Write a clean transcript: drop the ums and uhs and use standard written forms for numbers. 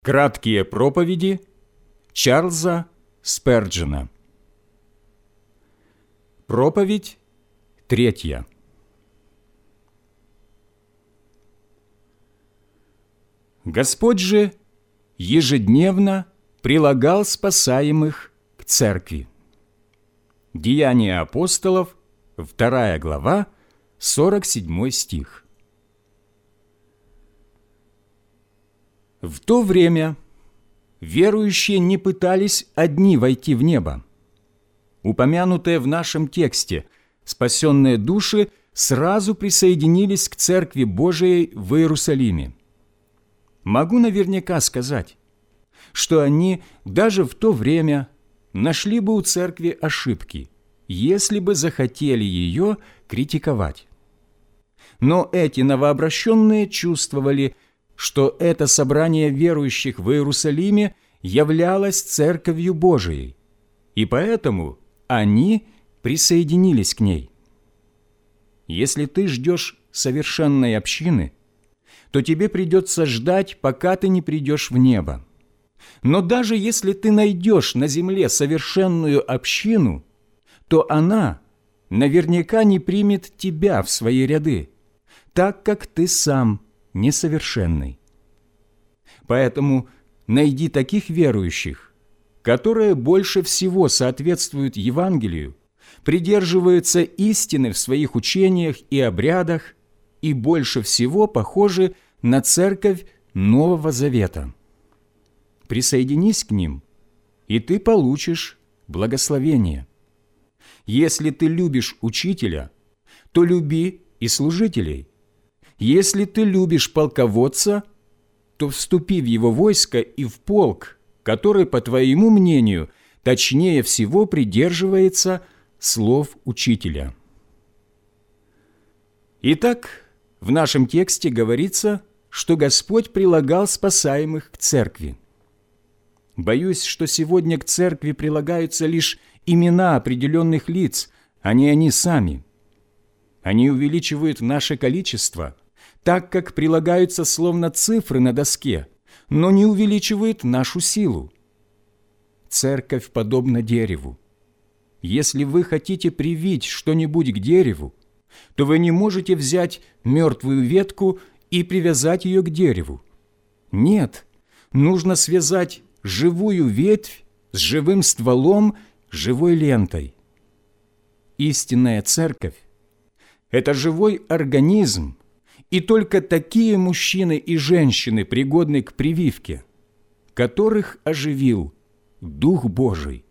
Краткие проповеди Чарльза Сперджена. Проповедь 3. Господь же ежедневно прилагал спасаемых к церкви. Деяния апостолов, 2 глава, 47 стих. В то время верующие не пытались одни войти в небо. Упомянутые в нашем тексте спасенные души сразу присоединились к Церкви Божией в Иерусалиме. Могу наверняка сказать, что они даже в то время нашли бы у Церкви ошибки, если бы захотели ее критиковать. Но эти новообращенные чувствовали, что это собрание верующих в Иерусалиме являлось Церковью Божией, и поэтому они присоединились к ней. Если ты ждешь совершенной общины, то тебе придется ждать, пока ты не придешь в небо. Но даже если ты найдешь на земле совершенную общину, то она наверняка не примет тебя в свои ряды, так как ты сам несовершенный. Поэтому найди таких верующих, которые больше всего соответствуют Евангелию, придерживаются истины в своих учениях и обрядах и больше всего похожи на Церковь Нового Завета. Присоединись к ним, и ты получишь благословение. Если ты любишь учителя, то люби и служителей. Если ты любишь полководца, то вступи в его войско и в полк, который, по твоему мнению, точнее всего придерживается слов учителя. Итак, в нашем тексте говорится, что Господь прилагал спасаемых к церкви. Боюсь, что сегодня к церкви прилагаются лишь имена определенных лиц, а не они сами. Они увеличивают наше количество, так как прилагаются словно цифры на доске, но не увеличивают нашу силу. Церковь подобна дереву. Если вы хотите привить что-нибудь к дереву, то вы не можете взять мертвую ветку и привязать ее к дереву. Нет, нужно связать живую ветвь с живым стволом, живой лентой. Истинная церковь – это живой организм, и только такие мужчины и женщины пригодны к прививке, которых оживил Дух Божий.